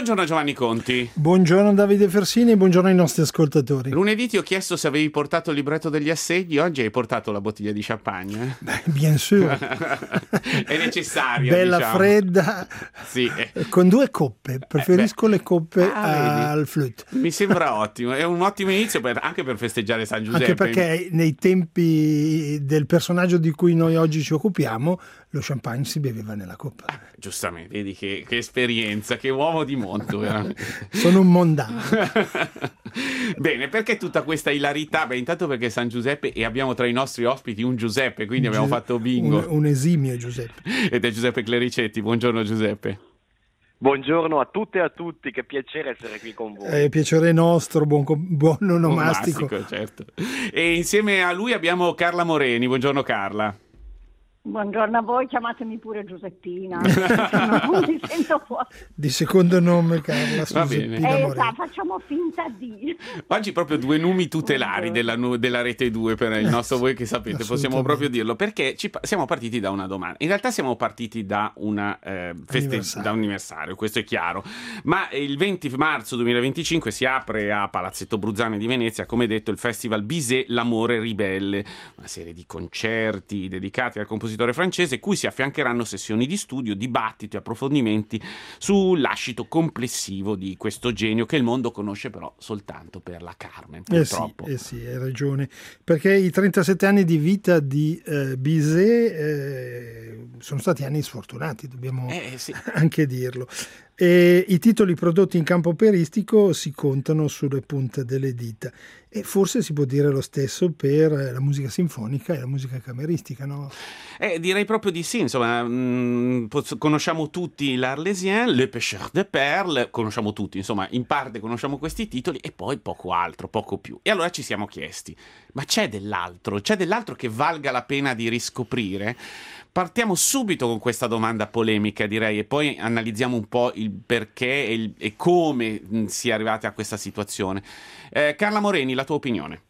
Buongiorno Giovanni Conti. Buongiorno Davide Fersini e buongiorno ai nostri ascoltatori. Lunedì ti ho chiesto se avevi portato il libretto degli assegni, oggi hai portato la bottiglia di champagne? Beh, bien sûr. È necessaria, bella, diciamo. Fredda, sì. Con 2 coppe, preferisco le coppe al flute. Mi sembra ottimo, è un ottimo inizio anche per festeggiare San Giuseppe. Anche perché nei tempi del personaggio di cui noi oggi ci occupiamo, lo champagne si beveva nella coppa. Giustamente, vedi che esperienza, che uomo di mondo veramente. Sono un mondano. Bene, perché tutta questa ilarità? Beh, intanto perché è San Giuseppe e abbiamo tra i nostri ospiti un Giuseppe, quindi abbiamo fatto bingo. Un esimio Giuseppe. Ed è Giuseppe Clericetti. Buongiorno Giuseppe. Buongiorno a tutte e a tutti, che piacere essere qui con voi. Piacere nostro, buon onomastico. Certo. E insieme a lui abbiamo Carla Moreni. Buongiorno Carla. Buongiorno a voi, chiamatemi pure Giuseppina. Non mi sento fuori. Di secondo nome Carla. Va bene. Facciamo finta di. Oggi proprio 2 nomi tutelari della Rete 2 per il nostro, voi che sapete, possiamo proprio dirlo, perché siamo partiti da una domanda. In realtà siamo partiti da una da un anniversario, questo è chiaro, ma il 20 marzo 2025 si apre a Palazzetto Bruzzane di Venezia, come detto, il Festival Bizet L'amore ribelle, una serie di concerti dedicati al compositore francese, cui si affiancheranno sessioni di studio, dibattiti, approfondimenti sul lascito complessivo di questo genio che il mondo conosce però soltanto per la Carmen, purtroppo. Sì, hai ragione, perché i 37 anni di vita di Bizet sono stati anni sfortunati, dobbiamo anche dirlo. E i titoli prodotti in campo operistico si contano sulle punte delle dita, e forse si può dire lo stesso per la musica sinfonica e la musica cameristica, no? Direi proprio di sì, insomma, conosciamo tutti l'Arlésien, Le Pêcheur de Perles, conosciamo tutti, insomma, in parte conosciamo questi titoli e poi poco altro, poco più. E allora ci siamo chiesti, ma c'è dell'altro che valga la pena di riscoprire? Partiamo subito con questa domanda polemica, direi, e poi analizziamo un po' il perché e come si è arrivati a questa situazione. Carla Moreni, la tua opinione?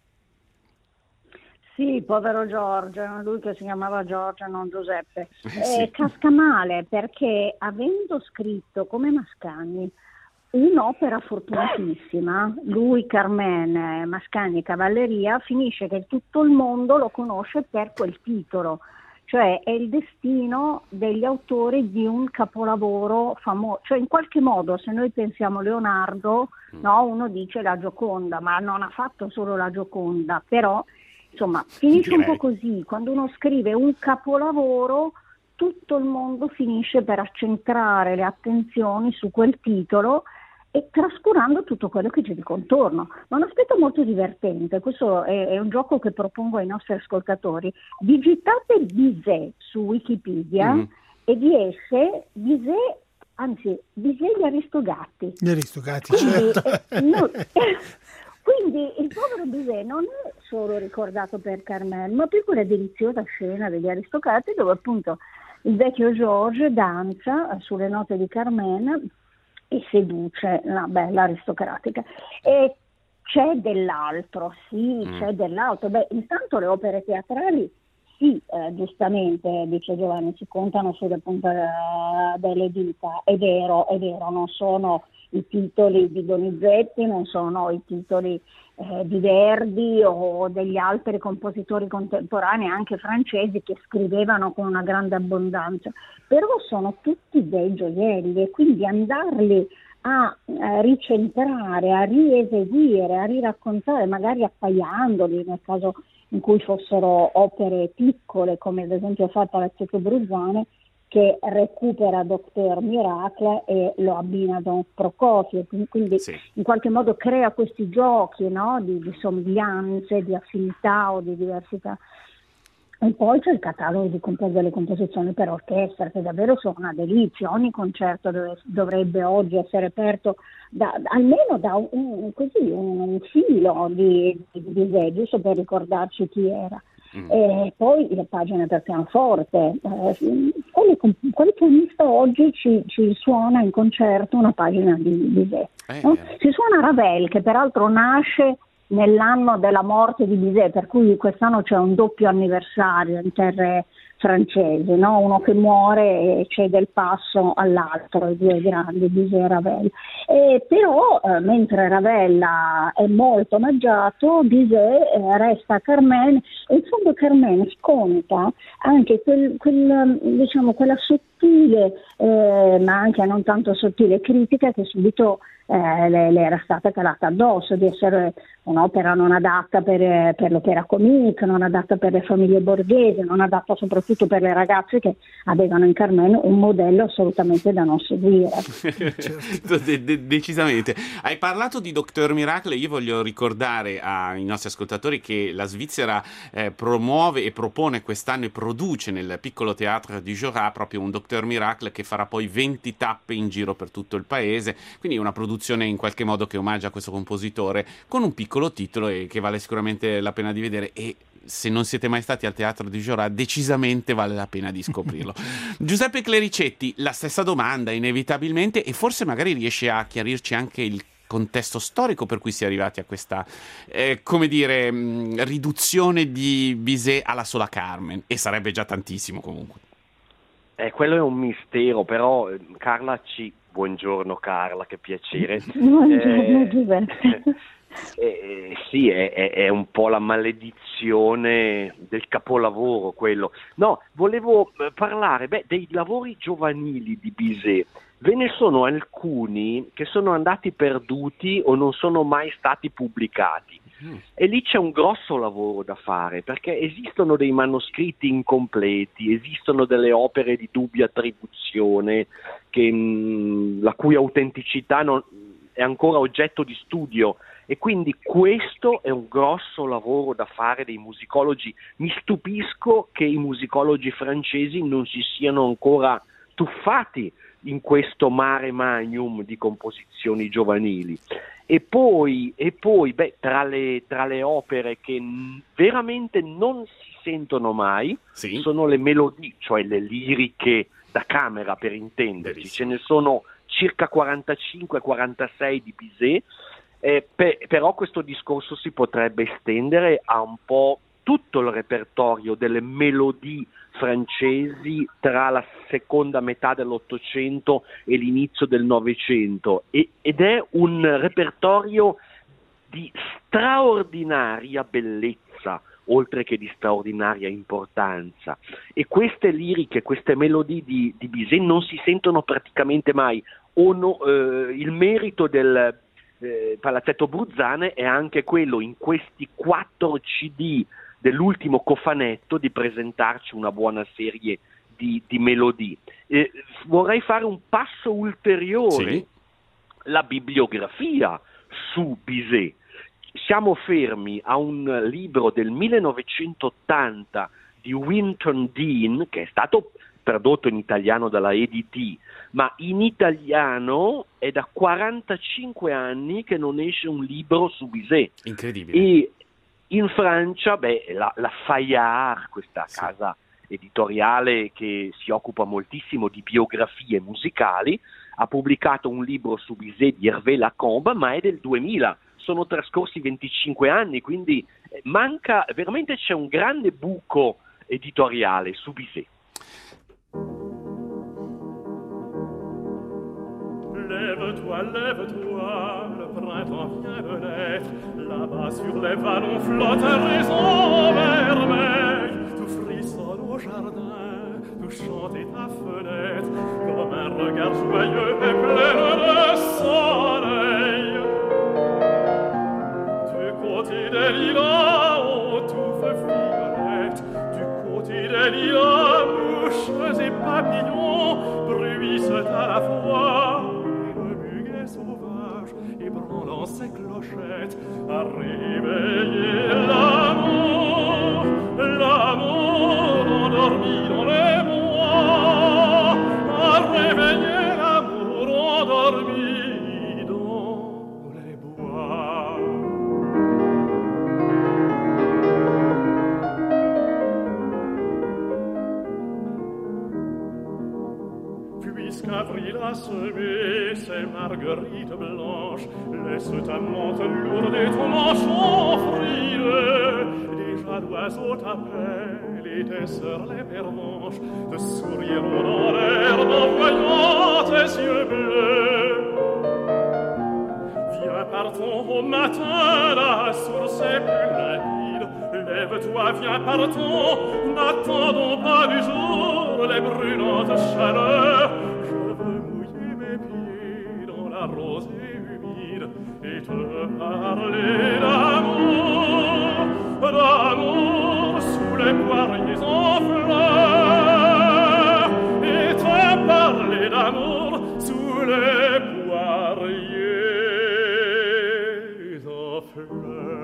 Sì, povero Giorgio, lui che si chiamava Giorgio, non Giuseppe. Casca male, perché avendo scritto come Mascagni un'opera fortunatissima, lui, Carmen, Mascagni, Cavalleria, finisce che tutto il mondo lo conosce per quel titolo. Cioè è il destino degli autori di un capolavoro famoso, cioè in qualche modo se noi pensiamo a Leonardo, no, uno dice la Gioconda, ma non ha fatto solo la Gioconda, però insomma finisce un po' così, quando uno scrive un capolavoro tutto il mondo finisce per accentrare le attenzioni su quel titolo e trascurando tutto quello che c'è di contorno. Ma un aspetto molto divertente, questo è un gioco che propongo ai nostri ascoltatori: digitate Bizet su Wikipedia e vi esce Bizet gli Aristogatti. Gli Aristogatti, quindi, certo. Quindi il povero Bizet non è solo ricordato per Carmen, ma per quella deliziosa scena degli Aristogatti dove appunto il vecchio Georges danza sulle note di Carmen e seduce la bella aristocratica. E c'è dell'altro, c'è dell'altro. Beh, intanto le opere teatrali, giustamente, dice Giovanni, si contano sulle punte delle dita. È vero, non sono i titoli di Donizetti, non sono i titoli di Verdi o degli altri compositori contemporanei, anche francesi, che scrivevano con una grande abbondanza, però sono tutti dei gioielli, e quindi andarli a ricentrare, a rieseguire, a riraccontare, magari appaiandoli nel caso in cui fossero opere piccole, come ad esempio fa Palazzetto Bruzzane, che recupera Dr. Miracle e lo abbina a Don Prokofiev, quindi in qualche modo crea questi giochi, no? di somiglianze, di affinità o di diversità. E poi c'è il catalogo delle composizioni per orchestra, che davvero sono una delizia. Ogni concerto dovrebbe oggi essere aperto almeno da un filo di Bizet, giusto per ricordarci chi era. E poi le pagine per pianoforte, quale pianista oggi ci suona in concerto una pagina di Bizet? No? Si suona Ravel, che peraltro nasce nell'anno della morte di Bizet, per cui quest'anno c'è un doppio anniversario in terre francese, no? Uno che muore e cede il passo all'altro, i due grandi, Bizet e Ravel. Però mentre Ravel è molto omaggiato, Bizet resta Carmen, e in fondo Carmen sconta anche quella sottile, ma anche non tanto sottile critica che subito le era stata calata addosso, di essere un'opera non adatta per l'opera comique, non adatta per le famiglie borghesi, non adatta soprattutto per le ragazze che avevano in Carmen un modello assolutamente da non seguire. Decisamente. Hai parlato di Dr. Miracle, io voglio ricordare ai nostri ascoltatori che la Svizzera promuove e propone quest'anno e produce nel piccolo Théâtre du Jura proprio un Dr. Miracle che farà poi 20 tappe in giro per tutto il paese, quindi una produzione in qualche modo che omaggia questo compositore con un piccolo titolo e che vale sicuramente la pena di vedere, e se non siete mai stati al Teatro di Jura decisamente vale la pena di scoprirlo. Giuseppe Clericetti, la stessa domanda inevitabilmente, e forse magari riesce a chiarirci anche il contesto storico per cui si è arrivati a questa riduzione di Bizet alla sola Carmen, e sarebbe già tantissimo comunque. Quello è un mistero, però buongiorno Carla, che piacere. Buongiorno Giuseppe. Sì, è un po' la maledizione del capolavoro quello. No, volevo parlare dei lavori giovanili di Bizet. Ve ne sono alcuni che sono andati perduti o non sono mai stati pubblicati. E lì c'è un grosso lavoro da fare, perché esistono dei manoscritti incompleti, esistono delle opere di dubbia attribuzione la cui autenticità è ancora oggetto di studio, e quindi questo è un grosso lavoro da fare dei musicologi. Mi stupisco che i musicologi francesi non si siano ancora tuffati in questo mare magnum di composizioni giovanili. E poi tra le opere che veramente non si sentono mai, sì, sono le melodie, cioè le liriche da camera, per intenderci. Verissimo. Ce ne sono circa 45-46 di Bizet, però questo discorso si potrebbe estendere a un po' tutto il repertorio delle melodie francesi tra la seconda metà dell'Ottocento e l'inizio del Novecento, ed è un repertorio di straordinaria bellezza, oltre che di straordinaria importanza, e queste liriche, queste melodie di Bizet non si sentono praticamente mai. Il merito del Palazzetto Bruzzane è anche quello, in questi 4 CD dell'ultimo cofanetto, di presentarci una buona serie di melodie. Vorrei fare un passo ulteriore, sì, la bibliografia su Bizet. Siamo fermi a un libro del 1980 di Winton Dean, che è stato tradotto in italiano dalla EDT, ma in italiano è da 45 anni che non esce un libro su Bizet. Incredibile. E in Francia, la Fayard, questa casa editoriale che si occupa moltissimo di biografie musicali, ha pubblicato un libro su Bizet di Hervé Lacombe, ma è del 2000. Sono trascorsi 25 anni, quindi veramente c'è un grande buco editoriale su Bizet. Lève-toi, lève-toi, le printemps vient de naître. Là-bas sur les vallons flotte un raisin vermeil. Tout frissonne au jardin, tout chante à ta fenêtre, comme un regard joyeux et plein de soleil. Du côté des lilas, on touffe violette. Du côté des lilas, mouches et papillons bruissent à la fois. Sauvage, ébranlant ses clochettes, à réveiller l'amour endormi dans les bois, à réveiller l'amour endormi dans les bois. Puisqu'avril a semé ses belle Marguerite blanche, laisse ta menthe lourde et ton manchon frileux. Déjà d'oiseaux t'appellent et tes sœurs les pervenches te souriront dans l'herbe en voyant tes yeux bleus. Viens, partons au matin, la source est plus limpide. Lève-toi, viens, partons, n'attendons pas du jour les brûlantes chaleurs. Je veux mouiller mes pieds dans la rosée humide et te parler d'amour, d'amour sous les poiriers en fleurs, et te parler d'amour sous les poiriers en fleurs.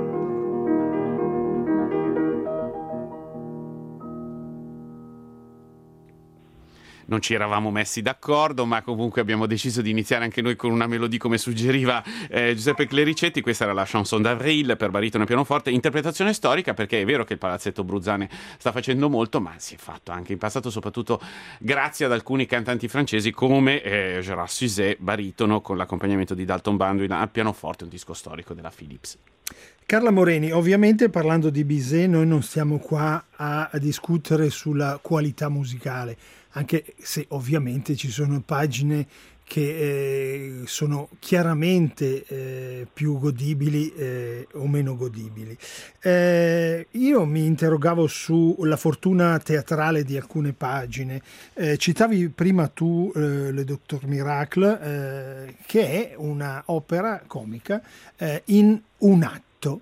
Non ci eravamo messi d'accordo, ma comunque abbiamo deciso di iniziare anche noi con una melodie come suggeriva Giuseppe Clericetti. Questa era la Chanson d'Avril per baritono e pianoforte, interpretazione storica, perché è vero che il Palazzetto Bruzzane sta facendo molto, ma si è fatto anche in passato, soprattutto grazie ad alcuni cantanti francesi come Gérard Suzet, baritono, con l'accompagnamento di Dalton Bandoin al pianoforte, un disco storico della Philips. Carla Moreni, ovviamente parlando di Bizet noi non stiamo qua a discutere sulla qualità musicale, anche se ovviamente ci sono pagine che sono chiaramente più godibili o meno godibili. Io mi interrogavo sulla fortuna teatrale di alcune pagine. Citavi prima tu Le Docteur Miracle, che è una opera comica in un atto.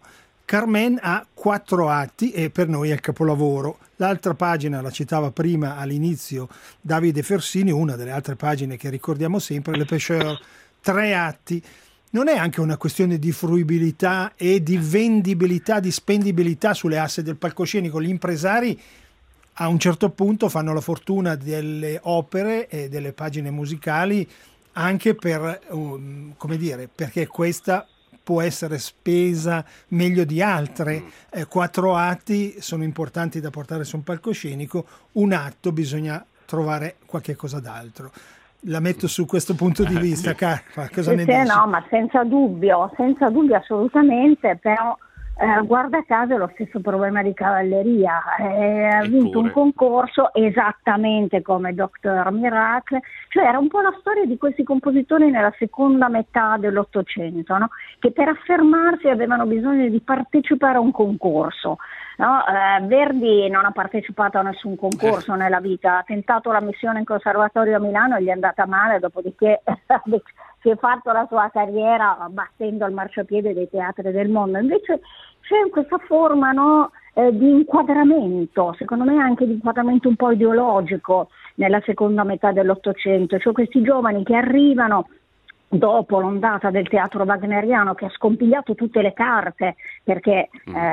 Carmen ha 4 atti e per noi è il capolavoro. L'altra pagina la citava prima all'inizio Davide Fersini, una delle altre pagine che ricordiamo sempre, Le Pêcheurs, 3 atti. Non è anche una questione di fruibilità e di vendibilità, di spendibilità sulle asse del palcoscenico? Gli impresari a un certo punto fanno la fortuna delle opere e delle pagine musicali anche per, come dire, perché questa può essere spesa meglio di altre. 4 atti sono importanti da portare su un palcoscenico, un atto bisogna trovare qualche cosa d'altro. La metto su questo punto di vista, Carla, cosa ne dici? No, ma senza dubbio assolutamente, però guarda caso è lo stesso problema di Cavalleria, ha vinto un concorso esattamente come Docteur Miracle, cioè era un po' la storia di questi compositori nella seconda metà dell'Ottocento, no? Che per affermarsi avevano bisogno di partecipare a un concorso. No? Verdi non ha partecipato a nessun concorso nella vita, ha tentato la missione in conservatorio a Milano e gli è andata male, dopodiché si è fatto la sua carriera battendo il marciapiede dei teatri del mondo. Invece c'è questa forma, no, di inquadramento, secondo me anche di inquadramento un po' ideologico nella seconda metà dell'Ottocento, cioè questi giovani che arrivano dopo l'ondata del teatro wagneriano che ha scompigliato tutte le carte, perché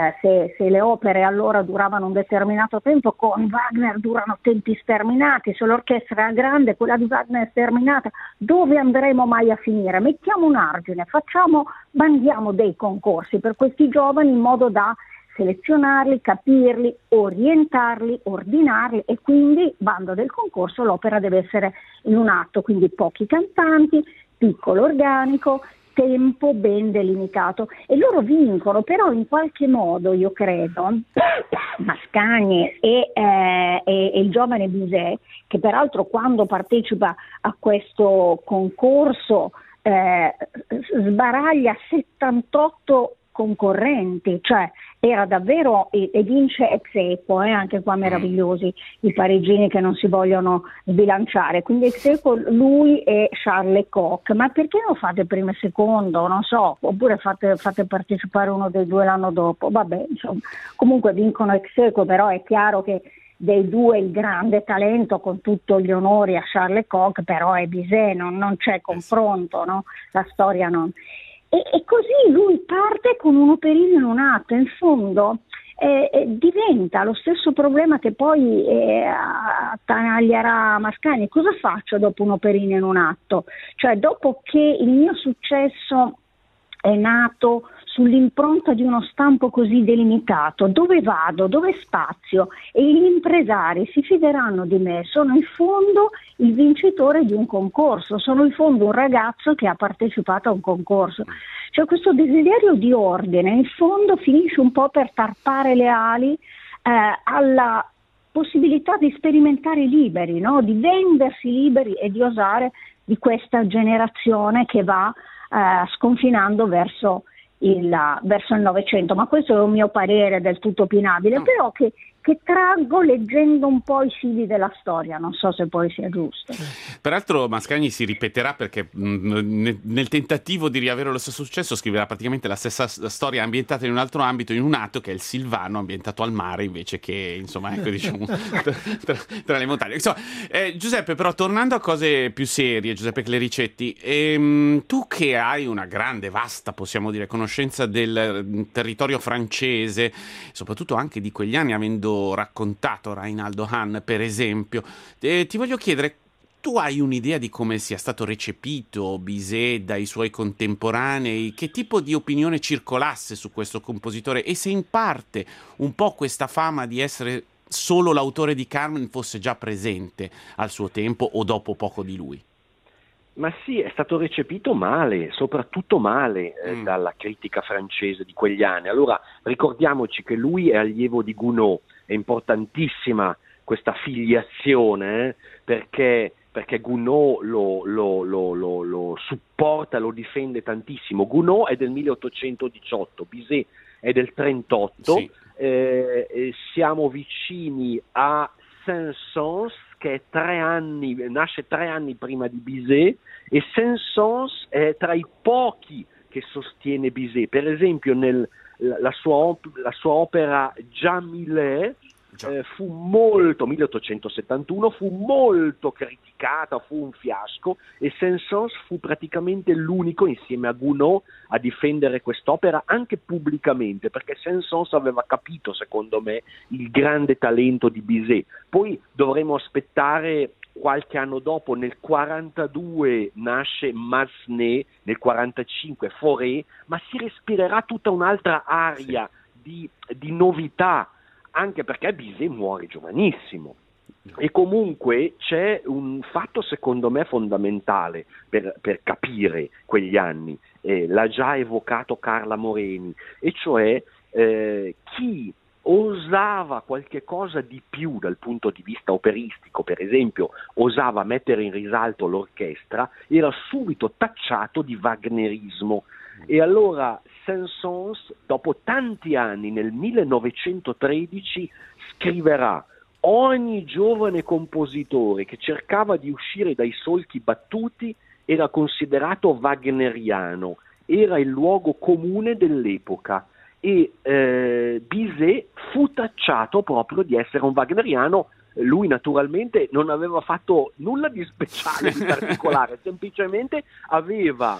se le opere allora duravano un determinato tempo, con Wagner durano tempi sterminati. Se l'orchestra è grande, quella di Wagner è sterminata, dove andremo mai a finire? Mettiamo un argine, bandiamo dei concorsi per questi giovani in modo da selezionarli, capirli, orientarli, ordinarli, e quindi, bando del concorso, l'opera deve essere in un atto, quindi pochi cantanti, piccolo organico, tempo ben delimitato, e loro vincono. Però in qualche modo io credo Mascagni e il giovane Bizet, che peraltro quando partecipa a questo concorso sbaraglia 78 concorrenti, cioè era davvero, e vince ex aequo, anche qua meravigliosi i parigini che non si vogliono sbilanciare, quindi ex aequo lui e Charles Lecoq. Ma perché non fate primo e secondo, non so, oppure fate partecipare uno dei due l'anno dopo? Vabbè, insomma, comunque vincono ex aequo, però è chiaro che dei due il grande talento, con tutto gli onori a Charles Lecoq, però è Bizet, non c'è confronto, no? La storia non. E così lui parte con un operino in un atto, in fondo diventa lo stesso problema che poi attanaglierà Mascagni. Cosa faccio dopo un operino in un atto? Cioè, dopo che il mio successo è nato sull'impronta di uno stampo così delimitato. Dove vado? Dove spazio? E gli impresari si fideranno di me. Sono in fondo il vincitore di un concorso, sono in fondo un ragazzo che ha partecipato a un concorso. Cioè questo desiderio di ordine in fondo finisce un po' per tarpare le ali alla possibilità di sperimentare liberi, no? Di vendersi liberi e di osare di questa generazione che va sconfinando verso il Novecento. Ma questo è un mio parere del tutto opinabile, però che traggo leggendo un po' i fili della storia, non so se poi sia giusto. Peraltro Mascagni si ripeterà perché nel tentativo di riavere lo stesso successo scriverà praticamente la stessa storia ambientata in un altro ambito, in un atto che è il Silvano ambientato al mare invece che, insomma, ecco, diciamo, tra le montagne. Insomma, Giuseppe, però tornando a cose più serie, Giuseppe Clericetti, tu che hai una grande, vasta, possiamo dire, conoscenza del territorio francese, soprattutto anche di quegli anni, avendo raccontato Reinaldo Hahn, per esempio, ti voglio chiedere, tu hai un'idea di come sia stato recepito Bizet dai suoi contemporanei? Che tipo di opinione circolasse su questo compositore? E se in parte un po' questa fama di essere solo l'autore di Carmen fosse già presente al suo tempo o dopo poco di lui? Ma sì, è stato recepito male, soprattutto male dalla critica francese di quegli anni. Allora ricordiamoci che lui è allievo di Gounod, è importantissima questa filiazione perché Gounod lo supporta, lo difende tantissimo. Gounod è del 1818, Bizet è del 38, sì. Siamo vicini a Saint-Saëns, che è nasce 3 anni prima di Bizet, e Saint-Saëns è tra i pochi che sostiene Bizet. Per esempio la sua opera Jamilé fu molto, 1871, fu molto criticata, fu un fiasco, e Saint-Saëns fu praticamente l'unico insieme a Gounod a difendere quest'opera anche pubblicamente, perché Saint-Saëns aveva capito, secondo me, il grande talento di Bizet. Poi dovremo aspettare qualche anno dopo, nel 42 nasce Massenet, nel 45 Fauré, ma si respirerà tutta un'altra aria di novità, anche perché Bizet muore giovanissimo. E comunque c'è un fatto secondo me fondamentale per capire quegli anni, l'ha già evocato Carla Moreni, e cioè chi osava qualche cosa di più dal punto di vista operistico, per esempio osava mettere in risalto l'orchestra, era subito tacciato di wagnerismo. E allora Saint-Saëns, dopo tanti anni, nel 1913, scriverà: ogni giovane compositore che cercava di uscire dai solchi battuti era considerato wagneriano, era il luogo comune dell'epoca. E Bizet fu tacciato proprio di essere un wagneriano. Lui naturalmente non aveva fatto nulla di speciale, di particolare, semplicemente aveva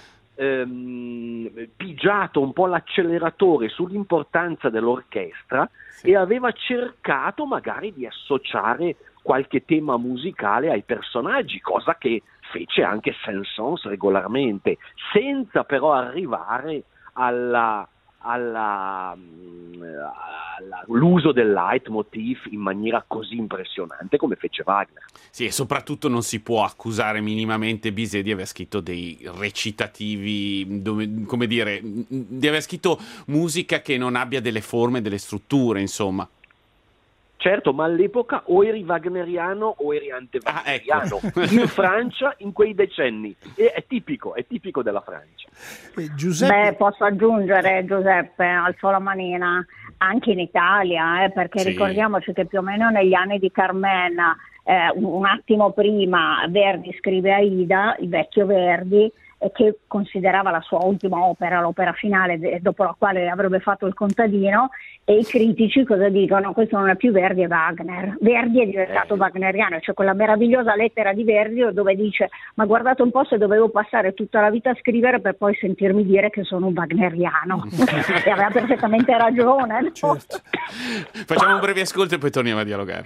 pigiato un po' l'acceleratore sull'importanza dell'orchestra, sì, e aveva cercato magari di associare qualche tema musicale ai personaggi, cosa che fece anche Saint-Saëns regolarmente, senza però arrivare all'uso del leitmotiv in maniera così impressionante come fece Wagner. Sì, e soprattutto non si può accusare minimamente Bizet di aver scritto dei recitativi, come dire, di aver scritto musica che non abbia delle forme, delle strutture, insomma. Certo, ma all'epoca o eri wagneriano o eri anti-wagneriano, ecco. In Francia in quei decenni, e è tipico della Francia. Giuseppe... posso aggiungere, Giuseppe, alzo la manina, anche in Italia, perché sì, ricordiamoci che più o meno negli anni di Carmen, un attimo prima, Verdi scrive Aida, il vecchio Verdi, che considerava la sua ultima opera, l'opera finale, dopo la quale avrebbe fatto il contadino, e i critici cosa dicono? Questo non è più Verdi, è Wagner. Verdi è diventato wagneriano, c'è quella meravigliosa lettera di Verdi dove dice: ma guardate un po' se dovevo passare tutta la vita a scrivere per poi sentirmi dire che sono un wagneriano. E aveva perfettamente ragione, no? Certo. Facciamo un breve ascolto e poi torniamo a dialogare.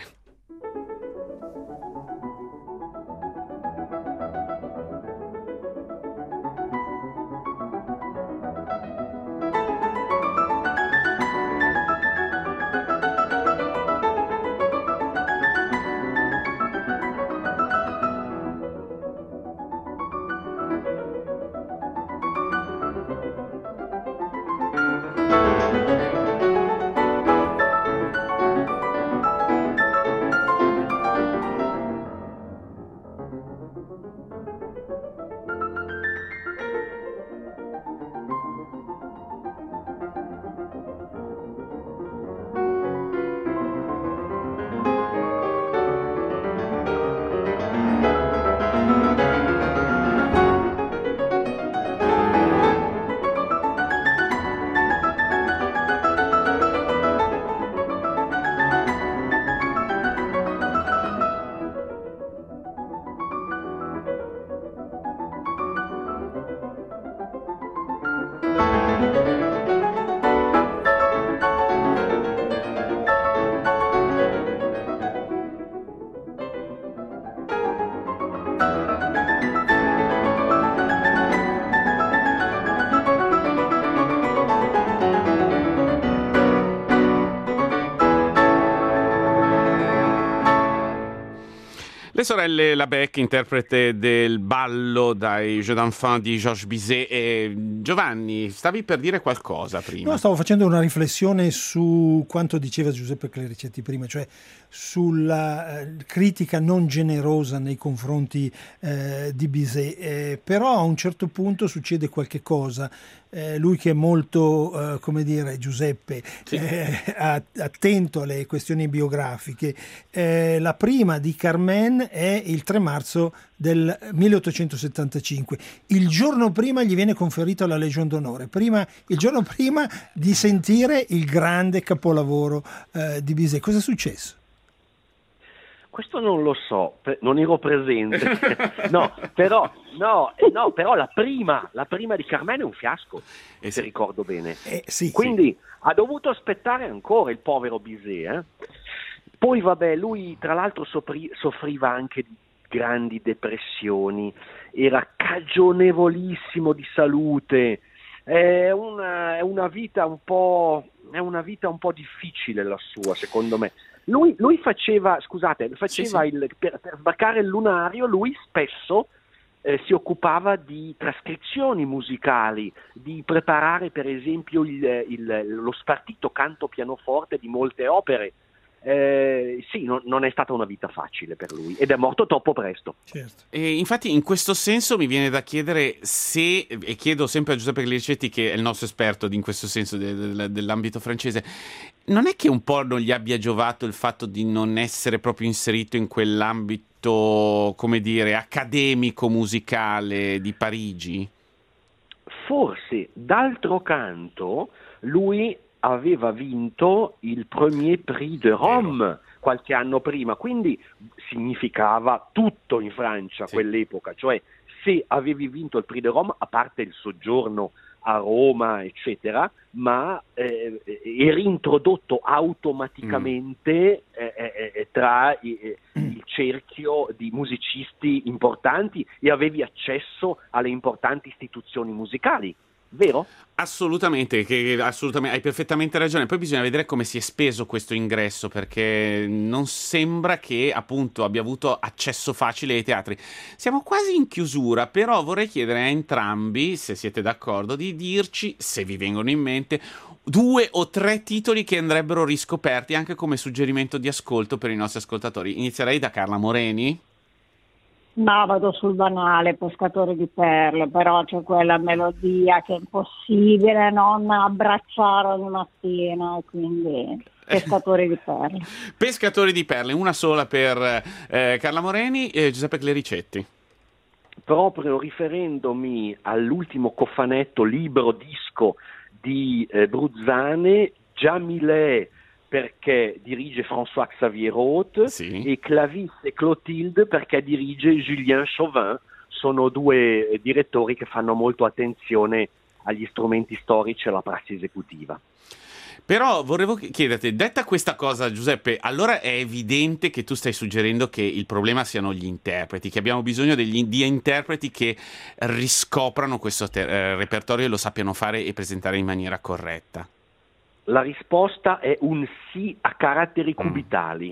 Le sorelle Labec, interprete del ballo dai Jeux d'enfants di Georges Bizet. E Giovanni, stavi per dire qualcosa prima? No, stavo facendo una riflessione su quanto diceva Giuseppe Clericetti prima, cioè sulla critica non generosa nei confronti di Bizet, però a un certo punto succede qualche cosa. Lui che è molto, come dire, Giuseppe, sì, attento alle questioni biografiche. La prima di Carmen è il 3 marzo del 1875. Il giorno prima gli viene conferita la Legion d'Onore, il giorno prima di sentire il grande capolavoro di Bizet. Cosa è successo? Questo non lo so, non ero presente. però la prima di Carmen è un fiasco, se ricordo bene. Sì, quindi ha dovuto aspettare ancora il povero Bizet. Poi vabbè, lui tra l'altro soffriva anche di grandi depressioni, era cagionevolissimo di salute, è una vita un po' difficile la sua, secondo me. Lui faceva per sbarcare il lunario, lui spesso si occupava di trascrizioni musicali, di preparare per esempio lo spartito canto pianoforte di molte opere. Non è stata una vita facile per lui ed è morto troppo presto. Certo. E infatti in questo senso mi viene da chiedere se, e chiedo sempre a Giuseppe Clericetti che è il nostro esperto in questo senso dell'ambito francese, non è che un po' non gli abbia giovato il fatto di non essere proprio inserito in quell'ambito, come dire, accademico musicale di Parigi? Forse, d'altro canto, lui aveva vinto il Premier Prix de Rome qualche anno prima, quindi significava tutto in Francia quell'epoca, cioè se avevi vinto il Prix de Rome, a parte il soggiorno a Roma, eccetera, ma eri introdotto automaticamente tra il cerchio di musicisti importanti e avevi accesso alle importanti istituzioni musicali. Vero? Assolutamente, hai perfettamente ragione. Poi bisogna vedere come si è speso questo ingresso, perché non sembra che appunto abbia avuto accesso facile ai teatri. Siamo quasi in chiusura, però vorrei chiedere a entrambi, se siete d'accordo, di dirci, se vi vengono in mente, 2 o 3 titoli che andrebbero riscoperti anche come suggerimento di ascolto per i nostri ascoltatori. Inizierei da Carla Moreni. No, vado sul banale, Pescatore di perle, però c'è quella melodia che è impossibile non abbracciare ogni mattina, quindi Pescatori di perle. Pescatori di perle, una sola per Carla Moreni e Giuseppe Clericetti. Proprio riferendomi all'ultimo cofanetto libro disco di Bruzzane, Jamilé, perché dirige François-Xavier Roth, e Clavis e Clotilde perché dirige Julien Chauvin. Sono 2 direttori che fanno molto attenzione agli strumenti storici e alla prassi esecutiva. Però volevo chiederti, detta questa cosa, Giuseppe, allora è evidente che tu stai suggerendo che il problema siano gli interpreti, che abbiamo bisogno di interpreti che riscoprano questo repertorio e lo sappiano fare e presentare in maniera corretta. La risposta è un sì a caratteri cubitali.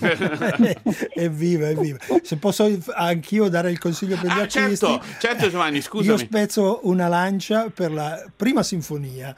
Evviva. Se posso anch'io dare il consiglio per gli artisti. Certo Giovanni, scusami. Io spezzo una lancia per la prima sinfonia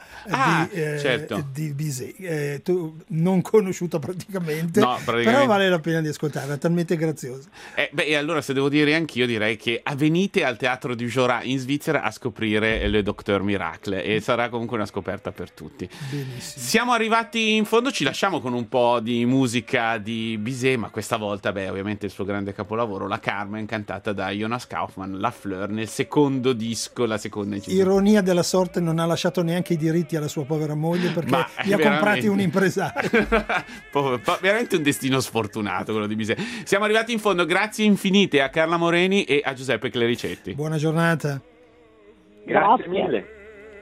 di Bizet, non conosciuta praticamente, però vale la pena di ascoltarla, è talmente graziosa. E allora se devo dire anch'io direi che venite al Teatro du Jorat in Svizzera a scoprire Le Docteur Miracle e sarà comunque una scoperta per tutti. Benissimo. Siamo arrivati in fondo, ci lasciamo con un po' di musica di Bizet, ma questa volta, ovviamente il suo grande capolavoro, la Carmen, cantata da Jonas Kaufmann, La Fleur, nel secondo disco, la seconda incisione. Ironia della sorte, non ha lasciato neanche i diritti alla sua povera moglie perché li ha comprati un impresario. Veramente un destino sfortunato quello di Bizet. Siamo arrivati in fondo, grazie infinite a Carla Moreni e a Giuseppe Clericetti. Buona giornata. Grazie mille.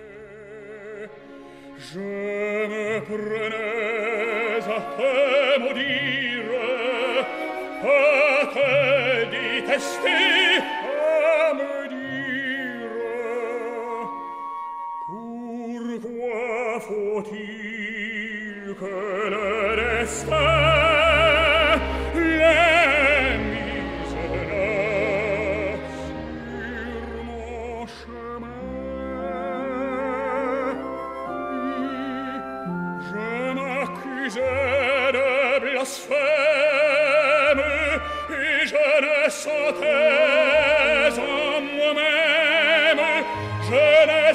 Je me prenais à te maudire, à te détester, à me dire pourquoi faut-il que le destin, les mises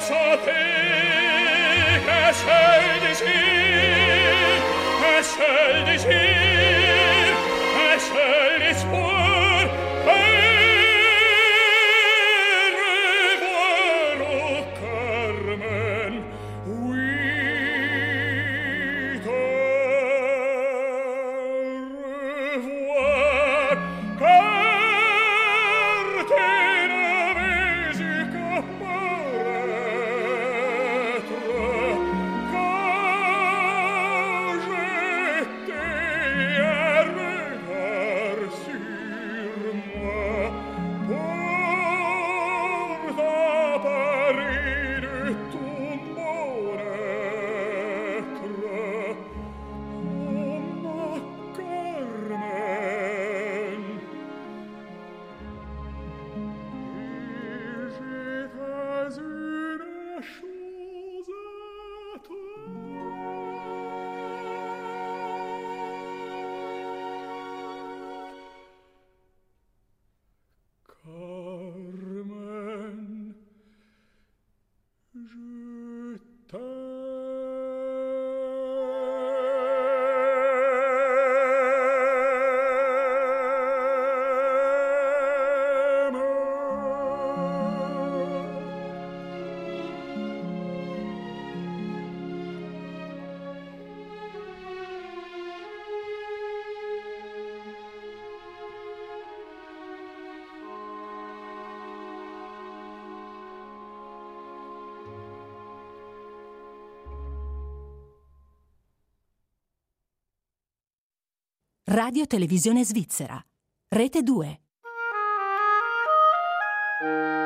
Radio Televisione Svizzera, Rete 2.